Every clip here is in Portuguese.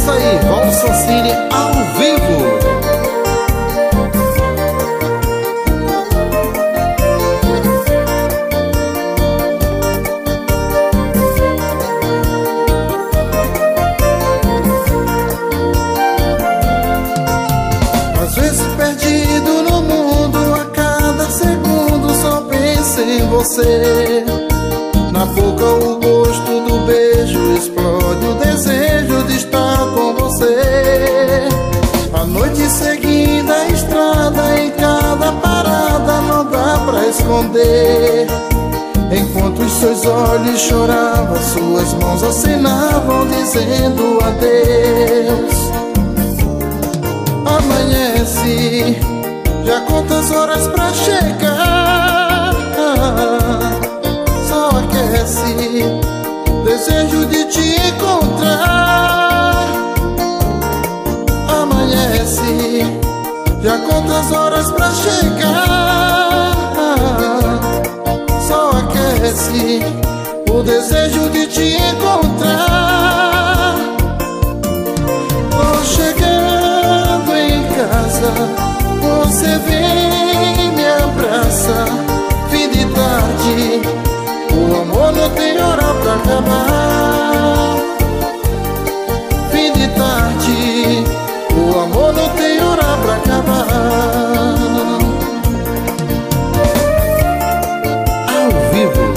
isso aí, Valsa Cine ao vivo. Às vezes perdido no mundo, a cada segundo só penso em você. Na boca o gosto do beijo explode o desejo de estar com você. A noite seguindo a estrada, em cada parada não dá pra esconder. Enquanto os seus olhos choravam, suas mãos assinavam dizendo adeus. Amanhece, já conta as horas pra chegar. Só aquece, desejo de te encontrar. Amanhece, já conta as horas pra chegar. Só aquece, o desejo de te encontrar. Tô chegando em casa, você vem me abraça. Fim de tarde, o amor não tem hora pra acabar. Fim de tarde, o amor não tem hora pra acabar. Ao vivo.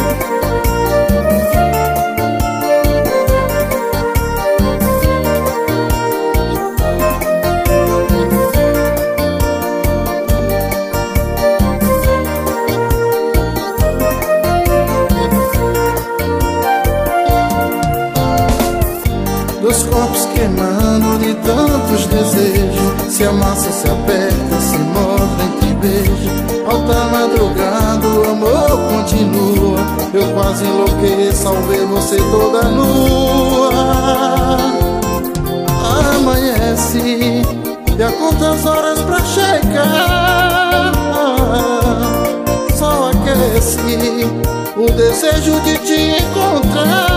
Dois corpos queimando de tantos desejos, se amassa, se aperta, se morde entre beijos. Alta madrugada, o amor continua. Eu quase enlouqueço ao ver você toda nua. Amanhece, já conta as horas pra chegar. Só aquece, o desejo de te encontrar.